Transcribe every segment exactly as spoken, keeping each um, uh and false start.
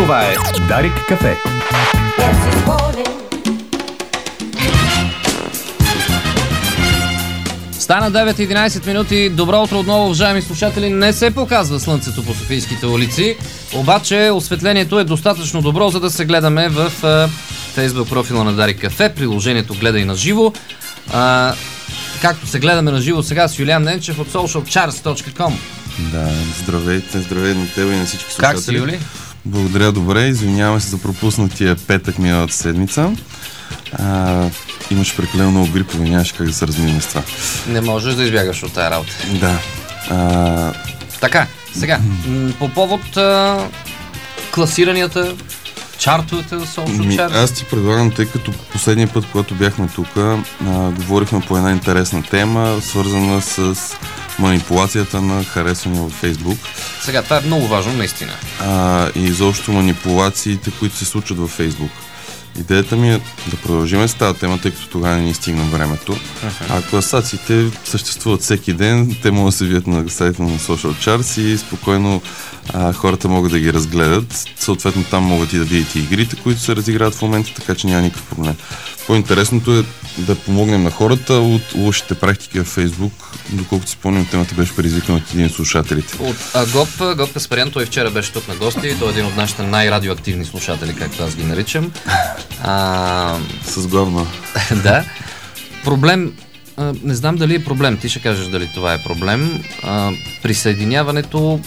Това е Дарик кафе. Стана девет и единайсет минути. Добро утро отново, уважаеми слушатели. Не се показва слънцето по софийските улици, обаче осветлението е достатъчно добро, за да се гледаме в Facebook профила на Дарик кафе, приложението Гледай на живо. А, както се гледаме на живо сега с Юлиан Ненчев от соушиал чарс точка ком. Да, здравейте, здравейте на тебе и на всички слушатели. Как си, Юли? Благодаря, добре. Извинявам се за пропуснатия петък миналата седмица. А, имаш прекалено много грипове, нямаш как да се разминем с това. Не можеш да избягаш от тая работа. Да. А... Така, сега, по повод а, класиранията, чартовете за Social Charts. Аз ти предлагам, тъй като последния път, когато бяхме тук, говорихме по една интересна тема, свързана с манипулацията на харесвания във Фейсбук. Сега, това е много важно, наистина. А, и изобщо манипулациите, които се случват във Фейсбук. Идеята ми е да продължим с тази тема, тъй като тогава не ни стигна времето. Uh-huh. А класациите съществуват всеки ден, те могат да се видят на сайта на Social Charts и спокойно а, хората могат да ги разгледат. Съответно там могат и да видят и игрите, които се разиграват в момента, така че няма никакъв проблем. По-интересното е да помогнем на хората от лошите практики в Facebook. Доколкото си спомням, темата беше предизвикана от един от слушателите. От Гоп, Гоп Каспарян, той вчера беше тук на гости. Той е един от нашите най-радиоактивни слушатели, както аз ги наричам. А... С главно. Да. Проблем, а, не знам дали е проблем, ти ще кажеш дали това е проблем. А, присъединяването,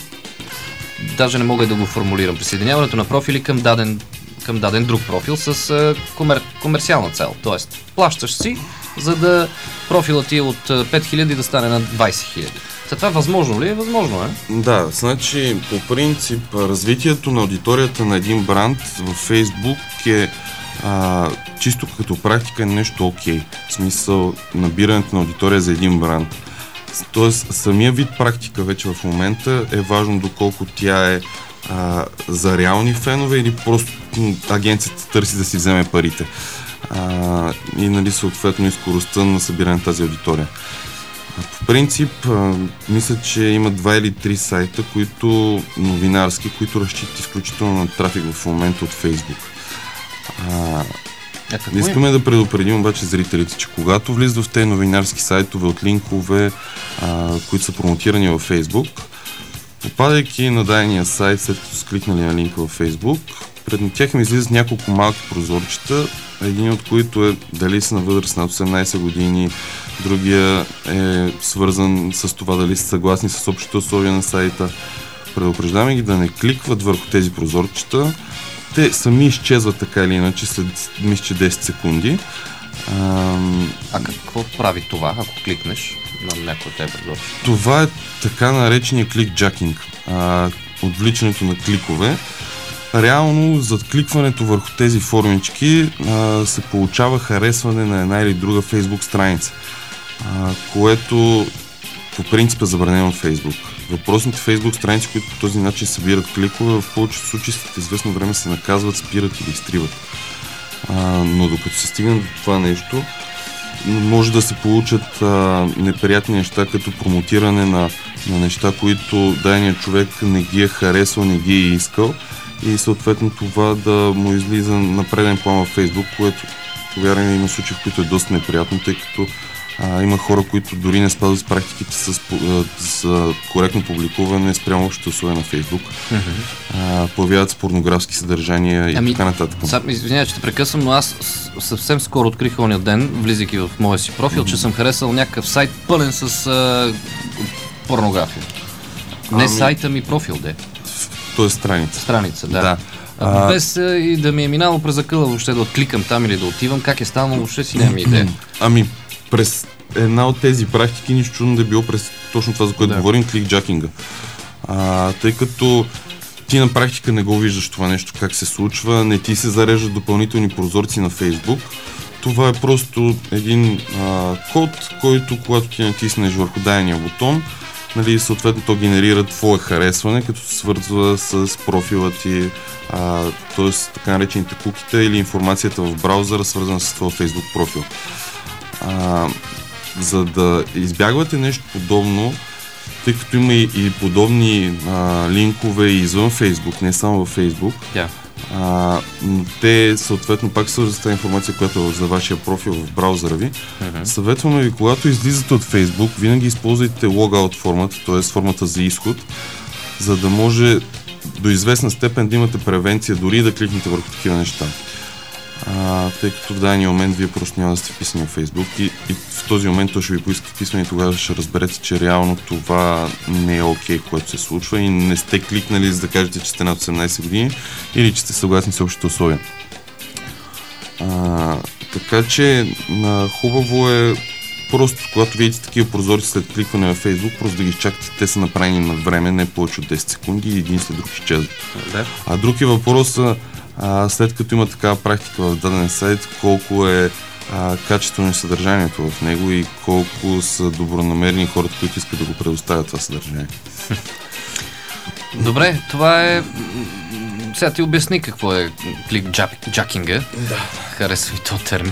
даже не мога да го формулирам, присъединяването на профили към даден към даден друг профил с а, комер, комерциална цел. Тоест, плащаш си, за да профилът ти от пет хиляди да стане на двайсет хиляди. За това възможно ли е? Възможно е. Да, значи по принцип развитието на аудиторията на един бранд във Facebook е а, чисто като практика е нещо окей. В смисъл набирането на аудитория за един бранд. Тоест самия вид практика вече в момента е важно доколко тя е А, за реални фенове или просто агенцията търси да си вземе парите. А, и нали съответно и скоростта на събиране на тази аудитория. А, по принцип, а, мисля, че има два или три сайта, които новинарски, които разчитат изключително на трафик в момента от Facebook. А, е, искаме да предупредим обаче зрителите, че когато влизат в тези новинарски сайтове от линкове, а, които са промотирани във Facebook, попадайки на дадения сайт, след като са кликнали на линка във Facebook, пред тях им излизат няколко малки прозорчета, един от които е дали са на възраст над осемнайсет години, другия е свързан с това дали са съгласни с общите условия на сайта. Предупреждаваме ги да не кликват върху тези прозорчета. Те сами изчезват така или иначе след мисля десет секунди. Ам... А какво прави това, ако кликнеш на някой от тези прозорчета? Това е така наречения кликджакинг, а, отвличането на кликове. Реално, зад кликването върху тези формички а, се получава харесване на една или друга Facebook страница, а, което по принцип е забранено от Facebook. Въпросните Facebook страници, които по този начин събират кликове, в повечето случаи след известно време се наказват, спират или изтриват. А, но докато се стигне до това нещо, може да се получат а, неприятни неща, като промотиране на, на неща, които даденият човек не ги е харесвал, не ги е искал и съответно това да му излиза на преден план във Facebook, което повярваме има случаи, в които е доста неприятно, тъй като а, има хора, които дори не спазват с практиките с, а, с коректно публикуване спрямо общите условия на Facebook. Mm-hmm. А, появяват с порнографски съдържания и ами, така нататък. Извинявай, че те прекъсвам, но аз съвсем скоро открих ония ден, влизайки в моя си профил, mm-hmm. че съм харесал някакъв сайт пълен с а, порнография. Не ами... сайта ми, профил, де. То е страница. Страница, да. да. А, без а, и да ми е минало през акъла въобще да откликам там или да отивам, как е станало, въобще си нямам идея. Ами, през една от тези практики, нищо чудно да е било през точно това, за което да. говорим, кликджакинга. А, тъй като ти на практика не го виждаш това нещо, как се случва, не ти се зареждат допълнителни прозорци на Facebook. Това е просто един а, код, който когато ти натиснеш върху дадения бутон, нали, съответно то генерира твое харесване, като се свързва с профила ти, т.е. така наречените куките или информацията в браузъра, свързана с твой Facebook профил. А, за да избягвате нещо подобно, тъй като има и, и подобни а, линкове и извън Facebook, не само във Facebook, yeah. А, но те съответно пак свързват с тази информация, която е за вашия профил в браузъра ви. Uh-huh. Съветваме ви, когато излизате от Facebook, винаги използвайте логаут формата, т.е. формата за изход, за да може до известна степен да имате превенция, дори да кликнете върху такива неща. А, тъй като в дадения момент вие просто няма да сте вписани в Facebook и, и в този момент той ще ви поиска вписване и тогава ще разберете, че реално това не е окей, което се случва и не сте кликнали за да кажете, че сте над осемнайсет години или че сте съгласни с общите условия. А, така че а, хубаво е просто, когато видите такива прозорци след кликване в Facebook, просто да ги изчакате. Те са направени на време, не повече от десет секунди и един след друг изчезват. Да. А друг е въпросът, а, след като има такава практика в даден сайт, колко е а, качествено съдържанието в него и колко са добронамерени хората, които искат да го предоставят това съдържание. Добре, това е... Сега ти обясни какво е кликджакинга. Да. Харесва и този термин.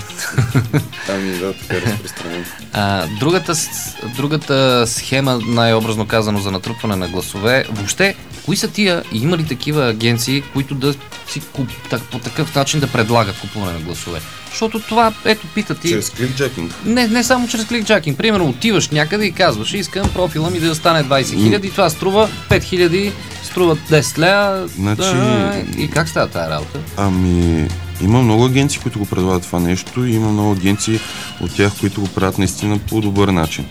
Ами да, така е разпространено. А, другата, другата схема, най-образно казано, за натрупване на гласове, въобще, кои са тия и има ли такива агенции, които да си куп, так, по такъв начин да предлагат купуване на гласове? Защото това, ето, пита ти... Чрез кликджакинг? Не, не само чрез кликджакинг. Примерно, отиваш някъде и казваш, искам профила ми да стане двайсет хиляди, това струва пет хиляди, струва десет лева. Значи... Да, и как става тази работа? Ами... Има много агенции, които го предлагат това нещо и има много агенции от тях, които го правят наистина по добър начин.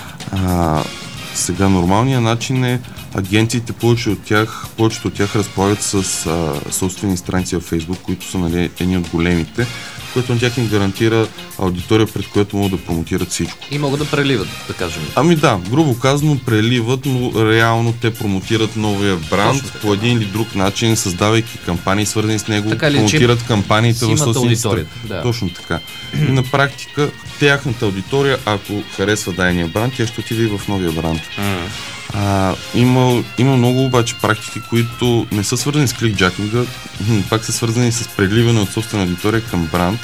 А, сега нормалният начин е агенциите, повече от тях, повечето от тях разполагат с а, собствени страници в Facebook, които са, нали, едни от големите, което на тях им гарантира аудитория, пред която могат да промотират всичко. И могат да преливат, да кажем. Ами да, грубо казано преливат, но реално те промотират новия бранд по един или друг начин, създавайки кампании, свързани с него, така, промотират че кампаниите в собствените. Да. Точно така. И на практика тяхната аудитория, ако харесва дайния бранд, тя ще отиде и в новия бранд. Mm. А, има, има много обаче практики, които не са свързани с кликджакинга, пак са свързани с преливане от собствена аудитория към бранд.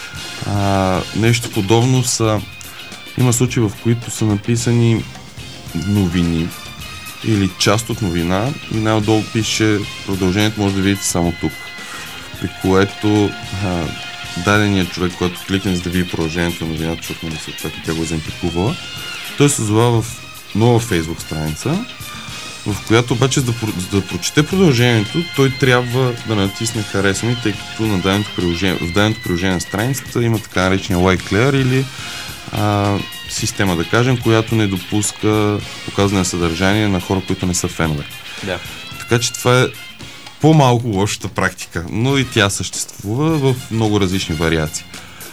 А, нещо подобно са, има случаи, в които са написани новини или част от новина и най-отдолу пише продължението, може да видите само тук, при което а, даденият човек, който кликне за да види продължението на новината, защото нали съответно тя го е заинтригувала, той се озова в нова фейсбук страница, в която обаче за да, за да прочете продължението, той трябва да натисне харесване, тъй като на даденото приложение, в даденото приложение на страницата има така наречения like clear или а, система, да кажем, която не допуска показване на съдържание на хора, които не са фенове. Да. Така че това е по-малко лошата практика, но и тя съществува в много различни вариации.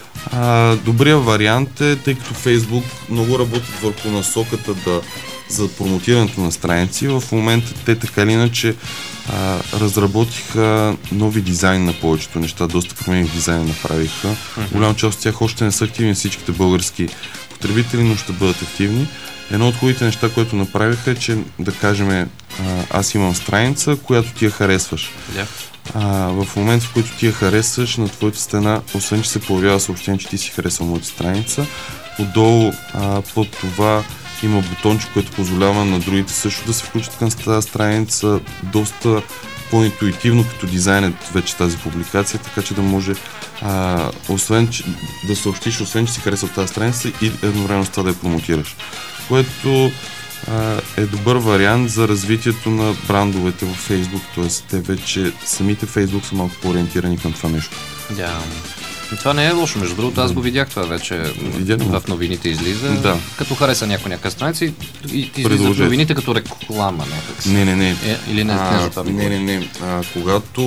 А, добрият вариант е, тъй като Facebook много работят върху насоката да, за промотирането на страници. В момента те така или иначе а, разработиха нови дизайни на повечето неща, доста промени в дизайна направиха. Mm-hmm. Голяма част от тях още не са активни всичките български потребители, но ще бъдат активни. Едно от хубавите неща, което направиха е, че да кажем, а, аз имам страница, която ти я харесваш. Yeah. А, в момента, в който ти я харесваш, на твоята стена, освен че се появява съобщение, че ти си харесал моята страница, отдолу а, под това има бутонче, което позволява на другите също да се включат към тази страница, доста по-интуитивно като дизайнът вече тази публикация, така че да може а, освен, че, да съобщиш, освен че си харесал тази страница и едновременно с това да я промотираш. Което а, е добър вариант за развитието на брандовете във Facebook, т.е. те вече, самите Facebook са малко по-ориентирани към това нещо. Да. Това не е лошо, между другото, аз го видях това вече. Видяхме. В новините излиза. Да. Като хареса някоя някаква страница и, и излиза в новините като реклама. Не, не, не. не. Е, или не, а, не за това не, не, не. А, когато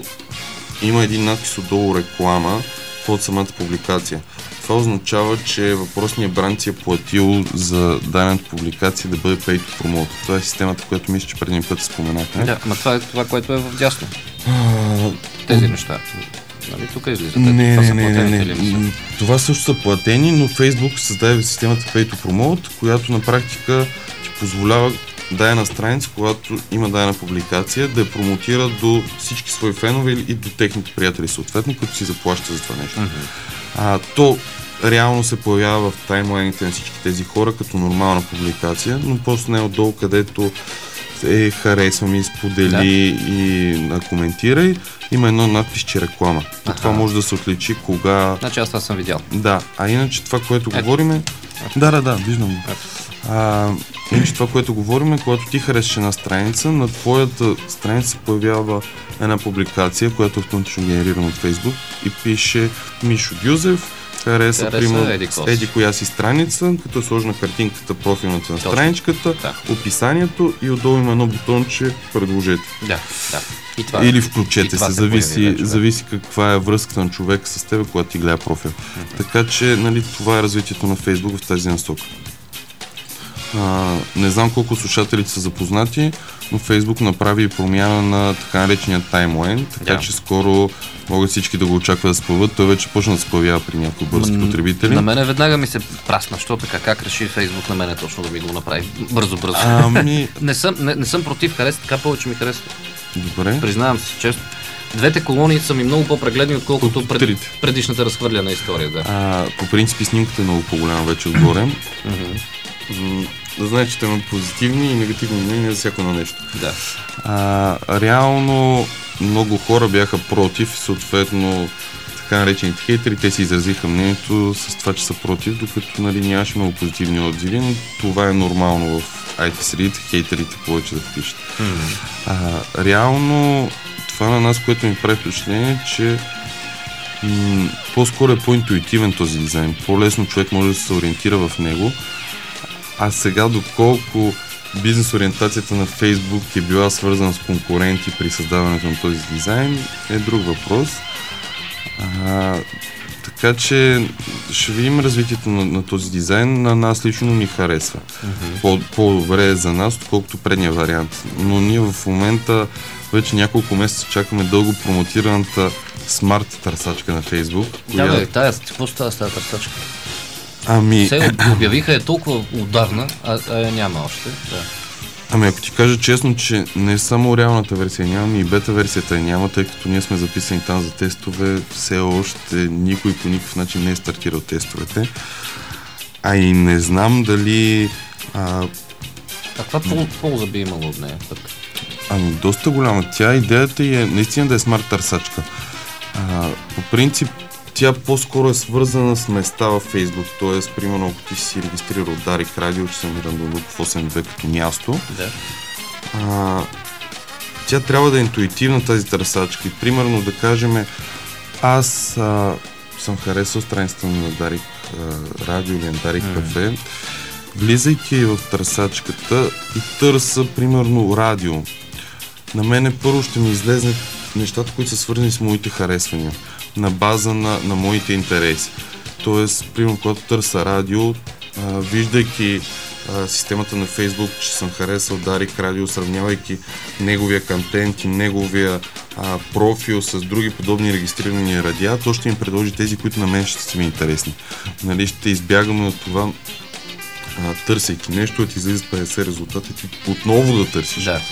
има един надпис отдолу реклама под самата публикация, това означава, че въпросният бранд си е платил за дадената публикация да бъде paid to promote. Това е системата, която мисля, че преди един път споменахме. Да, ама това е това, което е в дясно. А, Тези неща. Нали, тук излизат. Не, това не, са не, не, не. Това също са платени, но Facebook създаде системата Pay to Promote, която на практика ти позволява дадена страница, когато има дадена публикация, да я промотира до всички свои фенове и до техните приятели съответно, които си заплащат за това нещо. Mm-hmm. А, то реално се появява в таймлайните на всички тези хора като нормална публикация, но просто не е отдолу, където е харесва ми, сподели да. и а, коментирай. Има едно надпис, че реклама. Аха. Това може да се отличи кога... Значи аз това съм видял. Да, а иначе това, което Ето. говорим е... Да, да, да, виждам го. А, иначе това, което говорим е, когато ти харесаш една страница, на твоята страница се появява една публикация, която е автоматично генерирана от Facebook и пише Мишо Гюзев, хареса, Хареса примерно, еди, еди коя си страница, като е сложена картинката, профилната на страничката, да. описанието и отдолу има едно бутонче предложете. Да, да. И това, Или включете и се, се зависи, появи, да, зависи каква е връзката на човек с теб, когато ти гледа профил. Mm-hmm. Така че, нали, това е развитието на Фейсбук в тази насока. А, не знам колко слушателите са запознати, но Фейсбук направи промяна на така наречения таймлайн, така да. че скоро могат всички да го очакват да се появят. Той вече почна да се появява при някои бързи М- потребители. На мене веднага ми се прасна, що така, как реши Фейсбук на мене точно да ми го направи бързо-бързо. Ами... не, съм, не, не съм против, харесва, така повече ми харесва. Добре. Признавам се често. Двете колони са ми много по-прегледни, отколкото пред, предишната разхвърляна история. Да. А, по принцип снимката е много по-голяма вече отгоре. Да знаеш, че има позитивни и негативни мнения за всяко едно нещо. Да. А, реално много хора бяха против, съответно така наречените хейтери, те си изразиха мнението с това, че са против, докато нали, нямаше много позитивни отзиви, но това е нормално в ай ти средите, хейтерите повече да пишат. Mm-hmm. А, реално това на нас, което ми прави впечатление, че м- по-скоро е по-интуитивен този дизайн, по-лесно човек може да се ориентира в него. А сега доколко бизнес ориентацията на Фейсбук е била свързана с конкуренти при създаването на този дизайн е друг въпрос. А, така че ще видим развитието на, на този дизайн. На нас лично ни харесва. Mm-hmm. По, по-добре е за нас, отколкото предния вариант. Но ние в момента вече няколко месеца чакаме дълго промотираната смарт търсачка на Фейсбук. Да, коя... бе, тая, какво става с тази търсачка? Ами... Се обявиха е толкова отдавна, а, а я няма още. Да. Ами ако ти кажа честно, че не само реалната версия няма, и бета версията няма, тъй като ние сме записани там за тестове, все още никой по никакъв начин не е стартирал тестовете. А и не знам дали... А, а каква полза би имало от нея? Ами доста голяма. Тя идеята е наистина да е смарт търсачка. А, по принцип тя по-скоро е свързана с места във Фейсбук, т.е. примерно ако ти си регистрирал Дарик Радио, че съм Рандонук в осем две като място, да. а, тя трябва да е интуитивна тази търсачка. И примерно да кажем, аз а, съм харесал страницата на Дарик а, Радио или на Дарик mm. Кафе, влизайки в търсачката и търса примерно радио. На мене първо ще ми излезнат нещата, които са свързани с моите харесвания, на база на, на моите интереси. Тоест, примерно, когато търся радио, а, виждайки а, системата на Фейсбук, че съм харесал Дарик Радио, сравнявайки неговия контент и неговия а, профил с други подобни регистрирани радиа, то ще ми предложи тези, които на мен ще са ми интересни. Нали, ще избягаме от това, а, търсейки нещо, да ти излизат петдесет резултати, ти отново да търсиш. Да.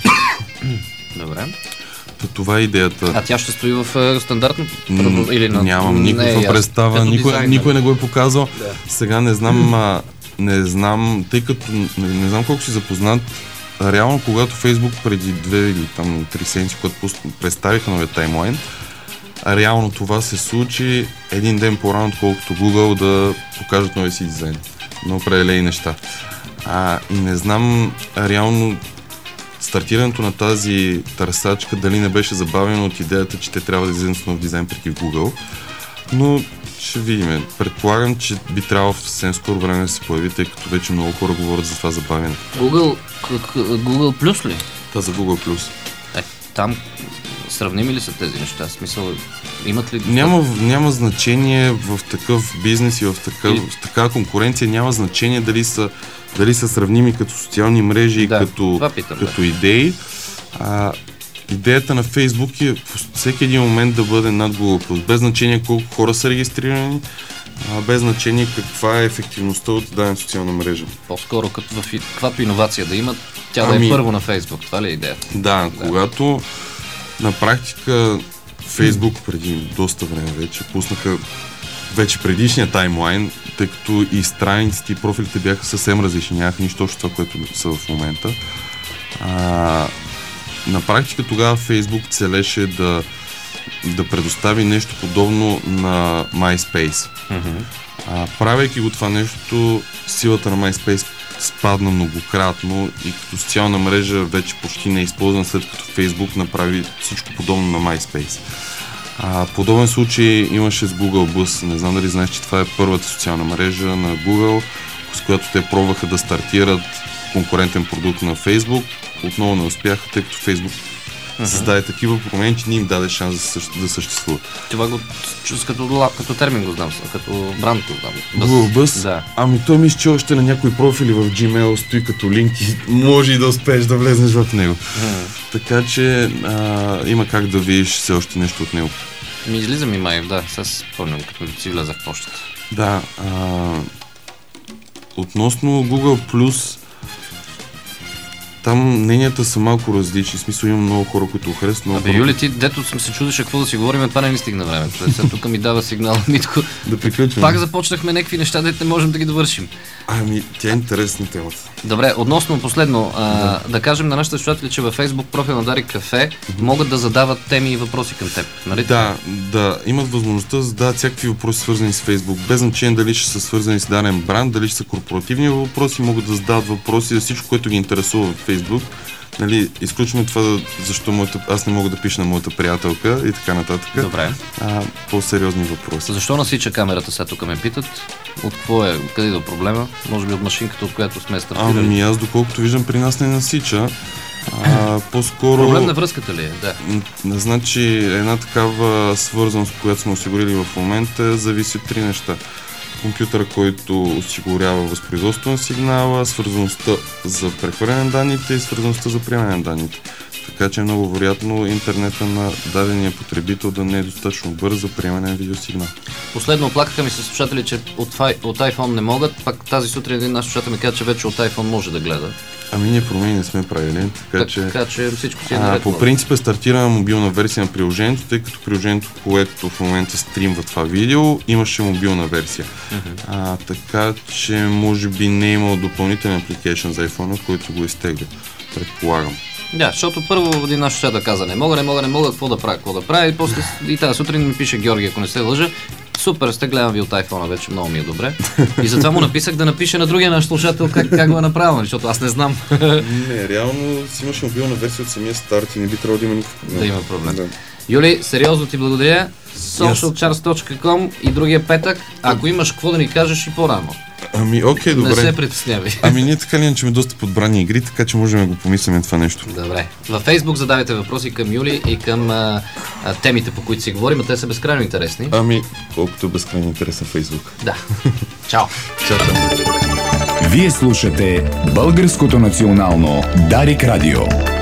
Добре. Това е идеята. А тя ще стои в е, стандартното? М- или на... Нямам никаква не, представа, никой, дизайн, никой не го е показал. Да. Сега не знам, а, не знам, тъй като не, не знам колко си запознат, реално когато Фейсбук преди две или там три седмици, когато представиха новия таймлайн, реално това се случи един ден по-рано, отколкото Google да покажат новия си дизайн на определени неща. А, и не знам реално стартирането на тази търсачка дали не беше забавено от идеята, че те трябва да излезат с нов дизайн преди Google, но ще видим. Предполагам, че би трябвало в съвсем скоро време да се появи, тъй като вече много хора говорят за това забавяне. Google, Google Plus ли? Та за Google Plus. Е, там сравними ли са тези неща? В смисъл, имат ли... Няма, няма значение в такъв бизнес и в, такъв, и... в такава конкуренция, няма значение дали са, дали са сравними като социални мрежи и да, като, питам, като да. идеи. А, идеята на Фейсбук е всеки един момент да бъде над Google+. Без значение колко хора са регистрирани, а без значение каква е ефективността от дадена социална мрежа. По-скоро като в каквато иновация да имат, тя ами... да е първо на Фейсбук. Това ли е идеята? Да, да, когато на практика Фейсбук преди доста време вече пуснаха вече предишния таймлайн, тъй като и страниците и профилите бяха съвсем различни, нямаха нищо точно това, което са в момента. А, на практика тогава Facebook целеше да, да предостави нещо подобно на MySpace. Mm-hmm. А, правейки го това нещо, силата на MySpace спадна многократно и като социална мрежа вече почти не е използван, след като Facebook направи всичко подобно на MySpace. А, подобен случай имаше с Google Bus. Не знам дали знаеш, че това е първата социална мрежа на Google, с която те пробваха да стартират конкурентен продукт на Facebook. Отново не успяха, тъй като Facebook uh-huh. създаде такива промени, че не им даде шанс да, същ... да съществува. Това го чувствам като, като термин го знам, като бранд го знам. Google Bus? Да. Ами той мисля, че още на някои профили в Gmail стои като линк и може и да успееш да влезнеш в него. Uh-huh. Така че а, има как да видиш все още нещо от него. Ми излиза ми май, да, сега си спомням, като си влезах в почтата. Да, а, относно Google+, там мненията са малко различни, в смисъл имам много хора, които харесват. Много Абе, хора... Юли, ти, дето съм се чудеше какво да си говорим, това не ни стигна времето. Сега тук ми дава сигнал, Митко. Да приключваме. Пак започнахме някакви неща, дето не можем да ги довършим. Ами, тя е интересна темата. Добре, относно последно, а, да. да кажем на нашите слушатели, че във Facebook профил на Дарик Кафе mm-hmm. могат да задават теми и въпроси към теб. Нали? Да, да, имат възможността да задават всякакви въпроси, свързани с Facebook. Без значение дали ще са свързани с даден бранд, дали ще са корпоративни въпроси, могат да задават въпроси за всичко, което ги интересува в Facebook. Нали, изключваме това, защо моята, аз не мога да пиша на моята приятелка и така нататък. Добре. А, по-сериозни въпроси. Защо насича камерата, сега тук ме питат? От какво е, къде е до проблема? Може би от машинката, от която сме стартирали? Ами аз, доколкото виждам, при нас не насича. А, по-скоро... Проблем на връзката ли е? Да. Н- значи една такава свързаност, която сме осигурили в момента, зависи от три неща. Компютъра, който осигурява възпроизводство на сигнала, свързаността за прехвърляне на данните и свързаността за приемане на данните. Така че е много вероятно интернета на дадения потребител да не е достатъчно бърз за приемане на видеосигнал. Последно оплакаха ми се слушатели, че от, от iPhone не могат, пак тази сутрин един наш слушател ми каза, че вече от iPhone може да гледа. Ами ние промени не сме правили, така, так, че... Така че всичко си е наред. По принцип е стартирана мобилна версия на приложението, тъй като приложението, което в момента стримва това видео, имаше мобилна версия. Uh-huh. А, така че може би не е имал допълнителен апликейшн за iPhone, който го изтегля, предполагам. Да, защото първо един наш слушател каза не мога, не мога, не мога, какво да правя, какво да правя и после и тази сутрин ми пише Георги, ако не се лъжа. Супер, сте гледам ви от iPhone, вече много ми е добре. И затова му написах да напише на другия наш слушател как, как го е направил, защото аз не знам. Не, реално си имаш мобилна версия от самия старт и не би трябвало да има никакъв проблем. Да има проблем. Да. Юли, сериозно ти благодаря. соушиал чарс точка ком и другия петък. Ако имаш какво да ни кажеш и по-рано. Ами, окей, добре. Не се притеснявай. Ами ние така ли иначе сме доста подбрани игри, така че можем да го помислим това нещо. Добре. Във Facebook задавайте въпроси към Юли и към а, а, темите, по които си говорим, а те са безкрайно интересни. Ами, колкото е безкрайно интересен Facebook. Да. Чао. Чао, чао. Вие слушате Българското национално Дарик Радио.